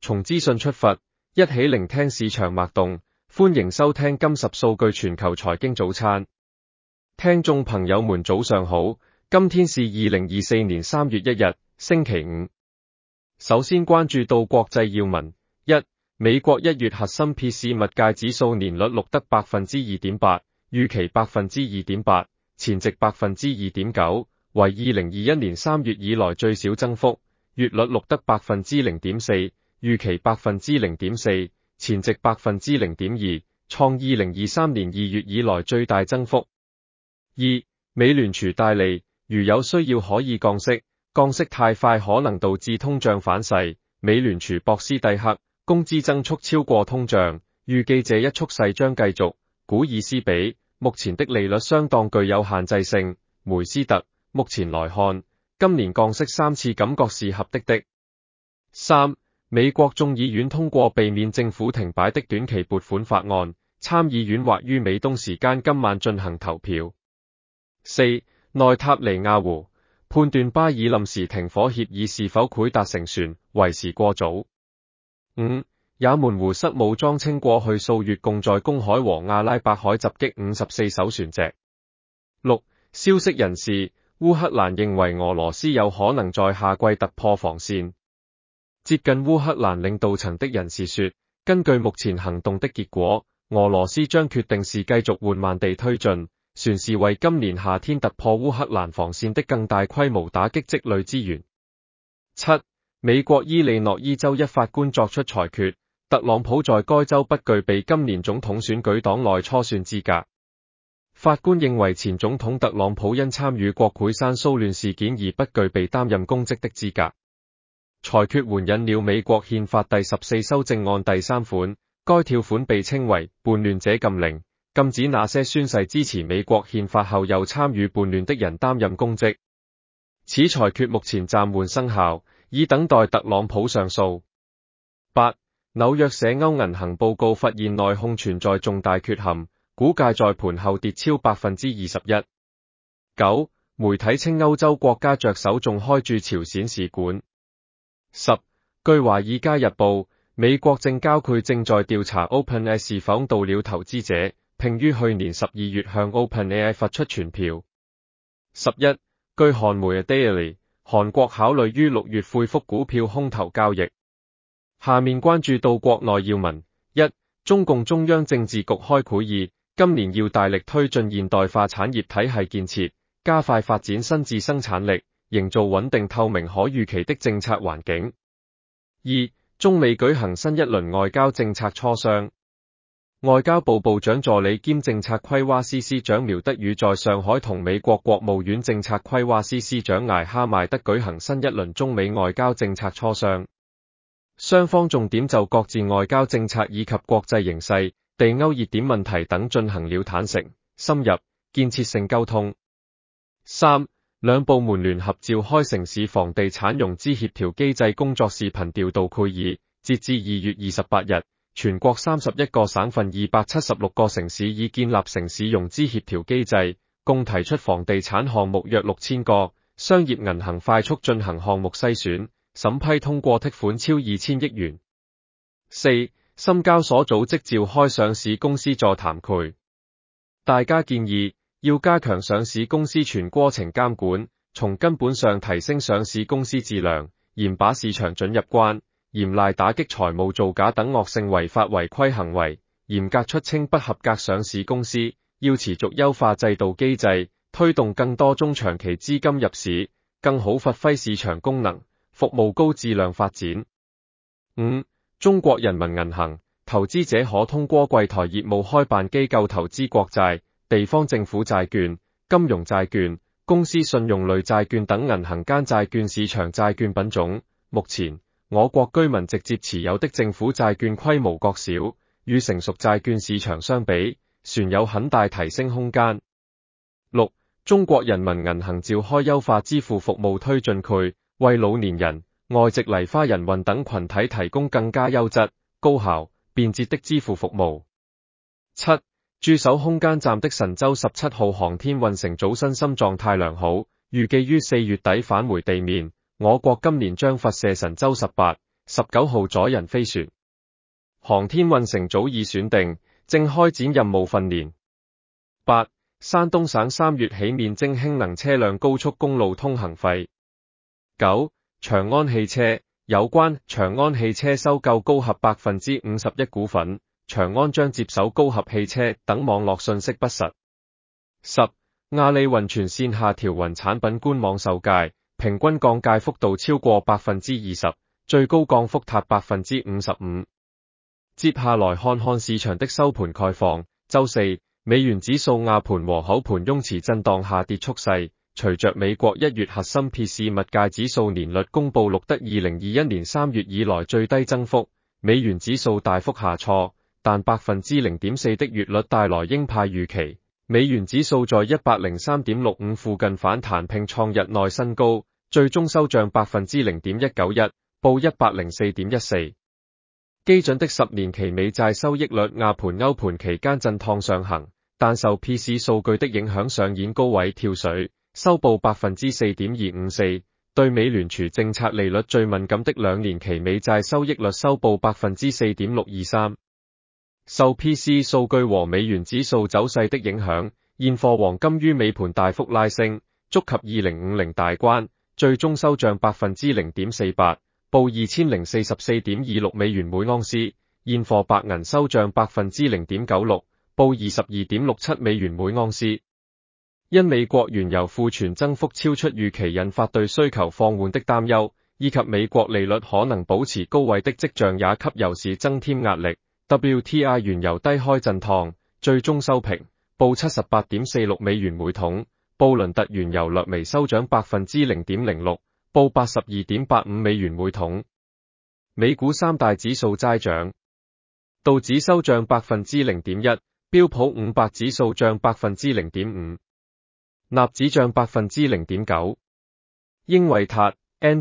從資訊出發，一起聆聽市場脈動。歡迎收聽金十數據全球財經早餐。聽眾朋友們早上好，今天是2024年3月1日，星期五。首先關注到國際要聞。一、美國1月核心 PCE 物價指數年率錄得 2.8%， 預期 2.8%， 前值 2.9%， 為2021年3月以來最小增幅，月率錄得 0.4%， 預期 0.4%， 前值 0.2%， 創2023年2月以來最大增幅。二、美聯儲大利，如有需要可以降息，降息太快可能導致通脹反噬。美聯儲博斯蒂克，工資增速超過通脹，預計這一趨勢將繼續。古爾斯比，目前的利率相當具有限制性。梅斯特，目前來看，今年降息3次感覺是合適的。三、美國眾議院通過避免政府停擺的短期撥款法案，參議院或於美東時間今晚進行投票。四、內塔尼亞胡，判斷巴以臨時停火協議是否會達成船，為時過早。五、也門胡塞武裝稱過去數月共在公海和阿拉伯海襲擊54艘船隻。六、消息人士，烏克蘭認為俄羅斯有可能在夏季突破防線。接近烏克蘭領導層的人士說，根據目前行動的結果，俄羅斯將決定是繼續緩慢地推進，船是為今年夏天突破烏克蘭防線的更大規模打擊積累資源。七、美國伊利諾伊州一法官作出裁決，特朗普在該州不具備今年總統選舉黨內初選資格。法官認為前總統特朗普因參與國會山騷亂事件而不具備擔任公職的資格。裁決援引了美國憲法第14修正案第3款，該條款被稱為叛亂者禁令，禁止那些宣誓支持美國憲法後又參與叛亂的人擔任公職。此裁決目前暫緩生效，以等待特朗普上訴。八、紐約社歐銀行報告發現內控存在重大缺陷，股價在盤後跌超 21%。九、媒體稱歐洲國家着手重開駐朝鮮使館。十、據華爾街日報，美國證交會正在調查 OpenAI 是否到了投資者，並於去年12月向 OpenAI 發出傳票。11、據韓媒 Daily， 韓國考慮於6月恢復股票空頭交易。下面關注到國內要聞。一、中共中央政治局開會議，今年要大力推進現代化產業體系建設，加快發展新質生產力，營造穩定透明可預期的政策環境。二、中美舉行新一輪外交政策磋商。外交部部長助理兼政策規劃司司長苗德宇在上海同美國國務院政策規劃司司長艾哈邁德舉行新一輪中美外交政策磋商。雙方重點就各自外交政策以及國際形勢、地歐熱點問題等進行了坦誠、深入、建設性溝通。三、兩部門聯合召開城市房地產融資協調機制工作視頻調度會議，截至2月28日，全國31個省份276個城市已建立城市融資協調機制，共提出房地產項目約6000個，商業銀行快速進行項目篩選，審批通過的款超2000億元。四、深交所組織召開上市公司座談會，大家建議要加強上市公司全過程監管，從根本上提升上市公司質量，嚴把市場准入關，嚴厲打擊財務造假等惡性違法違規行為，嚴格出清不合格上市公司，要持續優化制度機制，推動更多中長期資金入市，更好發揮市場功能，服務高質量發展。五、中國人民銀行，投資者可通過櫃台業務開辦機構投資國債、地方政府債券、金融債券、公司信用類債券等銀行間債券市場債券品種。目前，我國居民直接持有的政府債券規模較小，與成熟債券市場相比，尚有很大提升空間。六、中國人民銀行召開優化支付服務推進會，為老年人、外籍梨花人運等群體提供更加優質、高效、便捷的支付服務。七、駐守空間站的神舟17號航天運乘組身心狀態良好，預計於4月底返回地面。我國今年將發射神舟18、 19號載人飛船。航天運成早已選定，正開展任務訓練。8. 山東省3月起免徵氫能車輛高速公路通行費。9. 長安汽車有關長安汽車收購高合 51% 股份，長安將接手高合汽車等網絡信息不實。10. 阿里雲全線下調雲產品官網售價，平均降價幅度超過 20%， 最高降幅達 55%。接下來看看市場的收盤概況。周四，美元指數亞盤和口盤擁持震盪下跌趨勢，隨着美國1月核心 PCE 物價指數年率公布錄得2021年3月以來最低增幅，美元指數大幅下挫，但 0.4% 的月率帶來鷹派預期，美元指數在 103.65 附近反彈並創日內新高，最終收漲 0.191， 報 104.14。基準的10年期美債收益率亞盤歐盤期間震盪上行，但受 PCE 數據的影響上演高位跳水，收報 4.254， 對美聯儲政策利率最敏感的2年期美債收益率收報 4.623。受 PCE 數據和美元指數走勢的影響，現貨黃金於尾盤大幅拉升，觸及2050大關，最終收漲 0.48%。報 2044.26 美元每盎司，現貨白銀收漲 0.96%， 報 22.67 美元每盎司。因美國原油庫存增幅超出預期引發對需求放緩的擔憂，以及美國利率可能保持高位的跡象也給油市增添壓力。WTI 原油低開震盪，最終收平，報 78.46 美元每桶。布倫特原油略微收漲 0.06%。報 82.85 美元每桶。美股三大指數齋漲，道指收漲 0.1%， 標普500指數漲 0.5%， 納指漲 0.9%， 英偉達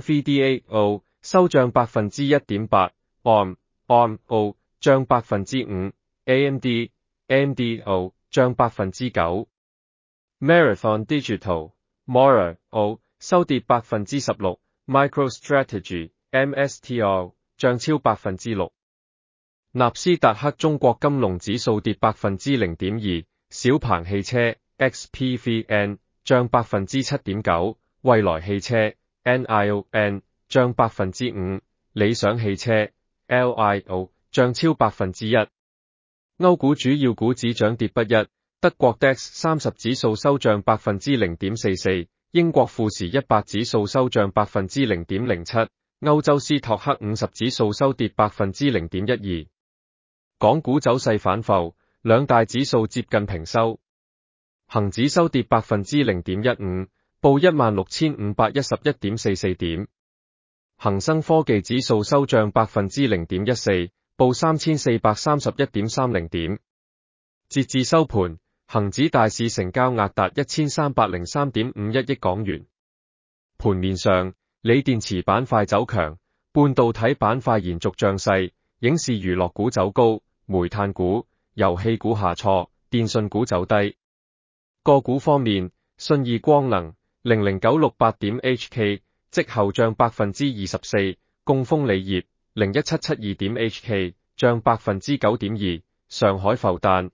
NVDAO 收漲 1.8%， ARM 漲 5%， AMD 漲 9%， Marathon Digital MORA 收跌 16%， MicroStrategy MSTR 漲超 6%。納斯達克中國金龍指數跌 0.2%， 小鵬汽車 XPVN 漲 7.9%， 蔚來汽車 NION 漲 5%， 理想汽車 LIO 漲超 1%。歐股主要股指漲跌不一，德國 DAX 30指數收漲 0.44%。英國富時100指數收漲 0.07%， 歐洲斯托克50指數收跌 0.12%。港股走勢反覆，兩大指數接近平收，恒指收跌 0.15%， 報 16,511.44 點，恒生科技指數收漲 0.14%， 報 3,431.30 點。截至收盤，恒指大市成交額達 1,303.51 億港元。盤面上，鋰電池板塊走強，半導體板塊延續漲勢，影視娛樂股走高，煤炭股、遊戲股下挫，電信股走低。個股方面，信義光能 00968.HK 即後漲 24%， 贛鋒鋰業 01772.HK 漲 9.2%， 上海復旦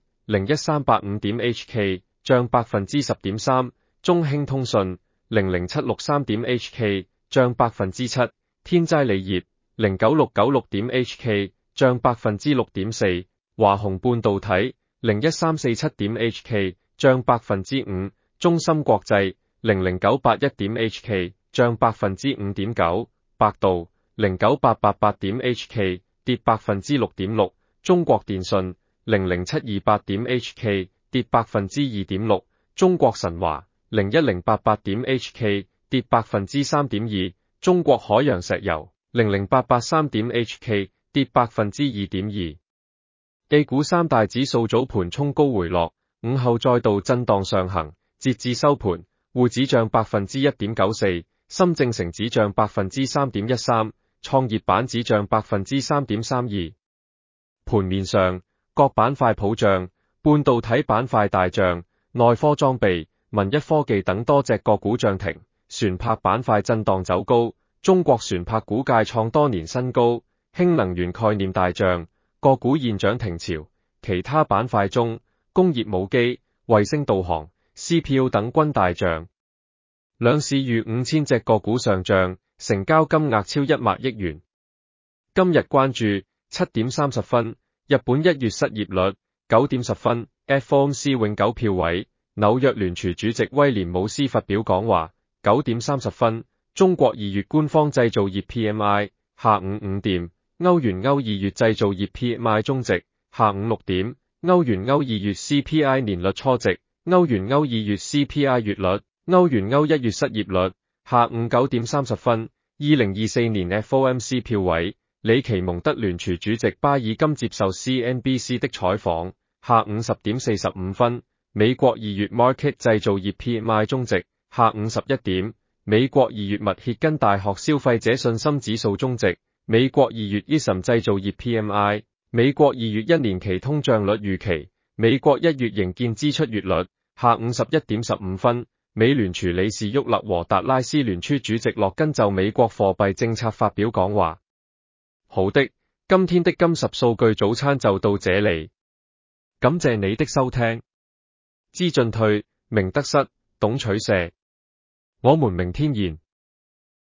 01385.HK 漲 10.3%， 中興通訊 00763.HK 漲 7%， 天齋鋰業 09696.HK 漲 6.4%， 華虹半導體 01347.HK 漲 5%， 中芯國際 00981.HK 漲 5.9%， 百度 09888.HK 跌 6.6%， 中國電信00728.HK 跌 2.6%， 中國神華 01088.HK 跌 3.2%， 中國海洋石油 00883.HK 跌 2.2%。A 股三大指數早盤衝高回落，午後再度震盪上行，截至收盤，滬指漲 1.94%， 深證成指漲 3.13%， 創業板指漲 3.32%。盤面上，各板塊普漲，半導體板塊大漲，內科裝備、民一科技等多隻個股漲停，船舶板塊震盪走高，中國船舶股價創多年新高， 氫能源概念大漲，個股現漲停潮。其他板塊中，工業母機、衛星導航、CPU 等均大漲。兩市逾5000隻個股上漲，成交金額超1萬億元。今日關注7點30分，日本1月失業率9點10分 ，FOMC 永久票委，紐約聯儲主席威廉姆斯發表講話9點30分，中國2月官方製造業 PMI 下午5點，歐元歐2月製造業 PMI 終值下午6點，歐元歐2月 CPI 年率初值，歐元歐2月 CPI 月率，歐元歐1月失業率下午9點30分。2024年 FOMC 票委，里奇蒙德聯儲主席巴爾金接受 CNBC 的採訪，下午10點45分。美國2月 Market 製造業 PMI 終值下午11點，美國2月密歇根大學消費者信心指數終值，美國2月 ISM 製造業 PMI， 美國2月1年期通脹率預期，美國1月營建支出月率，下午11點15分。美聯儲理事沃勒和達拉斯聯儲主席洛根就美國貨幣政策發表講話。好的，今天的金10數據早餐就到這裡，感謝你的收聽。知進退，明得失，懂取捨。我們明天見。